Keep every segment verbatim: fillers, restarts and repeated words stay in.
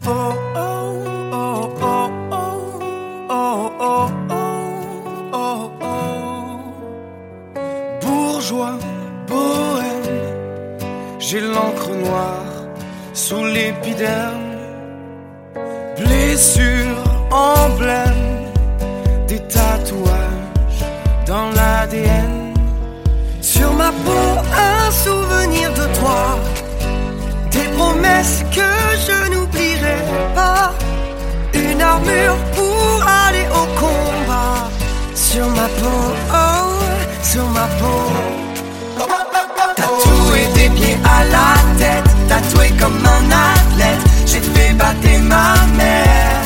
Oh oh oh oh oh oh oh oh oh. Bourgeois, bohème, j'ai l'encre noire sous l'épiderme. Blessure, emblème, des tatouages dans l'A D N. Sur ma peau, un souvenir de toi, des promesses que je n'oublierai pas, une armure pour aller au combat. Sur ma peau, oh, sur ma peau. Tatoué des pieds à la tête, tatoué comme un athlète, j'ai fait battre ma mère.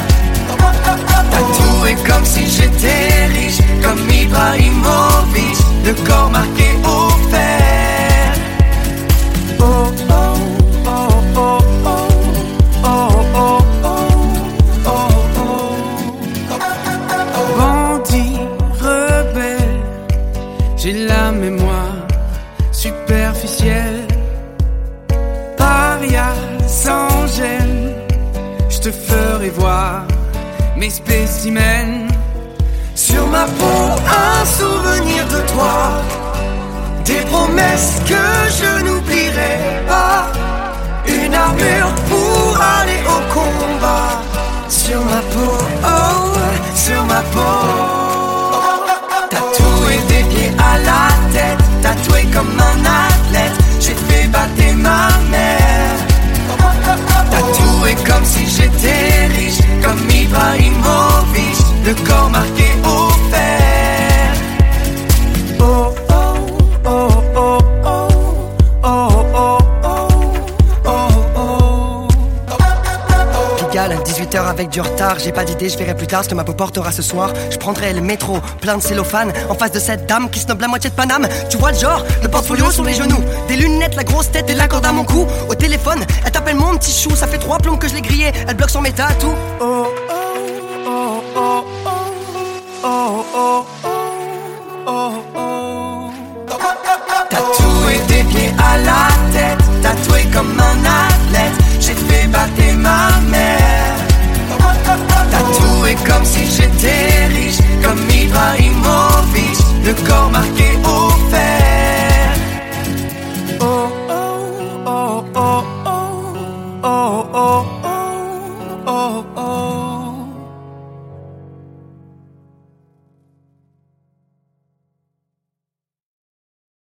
Tatoué comme si j'étais riche, comme Ibrahimovic, le corps marqué au fer. Oh oh oh oh oh oh oh oh oh oh. Bandit, rebelle, j'ai la mémoire superficielle. Paria sans gêne, je te ferai voir mes spécimens. Sur ma peau, un souvenir de toi, des promesses que je n'oublierai pas, une armure pour aller au combat. Sur ma peau, oh, sur ma peau. Tatoué des pieds à la tête, tatoué comme un athlète, j'ai fait battre ma mère. Tatoué comme si j'étais riche, comme Ibrahimovic, le corps marqué au fer. Oh oh oh oh oh oh oh oh oh oh. Pigalle, dix-huit heures avec du retard, j'ai pas d'idée, je verrai plus tard ce que ma peau portera ce soir. Je prendrai le métro, plein de cellophane, en face de cette dame qui snob la moitié de Paname. Tu vois le genre, le portfolio sur les genoux, des lunettes, la grosse tête et la corde à mon cou. Au téléphone, elle t'appelle mon petit chou, ça fait trois plombs que je l'ai grillé, elle bloque son méta, tout. Oh oh oh oh oh oh oh oh oh. Tatoué des pieds à la